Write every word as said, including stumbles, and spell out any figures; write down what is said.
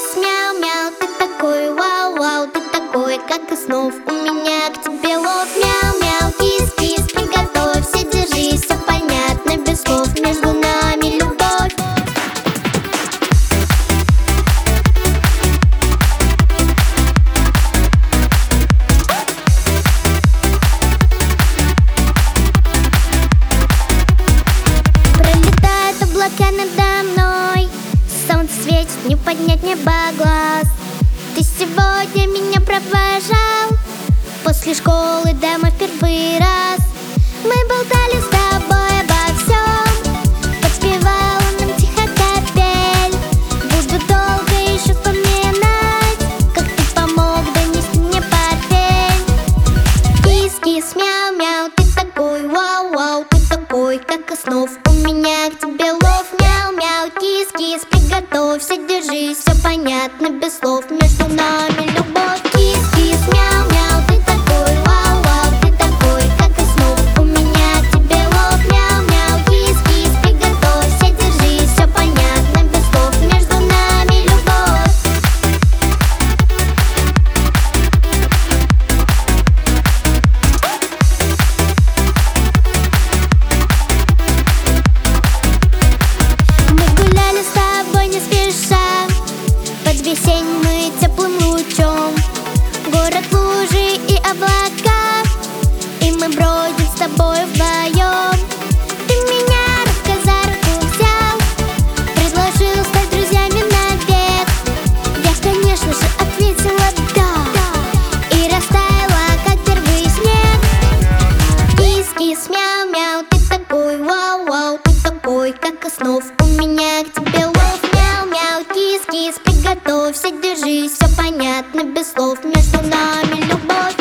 кис, мяу-мяу. Ты такой, вау-вау, ты такой, как из снов. У меня к тебе лов, мяу-мяу. Кис-кис, приготовься, держись, все понятно без слов. Между нами любовь. Пролетают облака надо мной, солнце светит, не поднять небо глаз. Ты сегодня меня провожал после школы домой в первый раз. Мы болтали с тобой обо всем, подпевала нам тихо капель. Буду долго еще вспоминать, как ты помог донести мне портфель. Кис-кис, мяу-мяу, ты такой, вау-вау, ты такой, как из снов. У меня к тебе лов, мяу-мяу. Кис-кис, приготовься, держись, все понятно без слов. Между нами любовь. Кис-кис, мяу-мяу, ты такой, вау-вау, ты такой, как из снов. У меня к тебе лов, мяу-мяу. Кис-кис, приготовься, держись, все понятно без слов. Между нами любовь. Мы гуляли с тобой не спеша под весенним и теплым лучом. Город, лужи и облака, и мы бродим с тобой вдвоем. Ты меня рука за руку взял, предложил стать друзьями навек. Я, конечно же, ответила да, и растаяла, как первый снег. Кис-кис, мяу-мяу, ты такой, вау-вау, ты такой, как из снов. У меня к тебе лов, мяу-мяу. Кис-кис, приготовься, держись, все понятно без слов. Между нами любовь.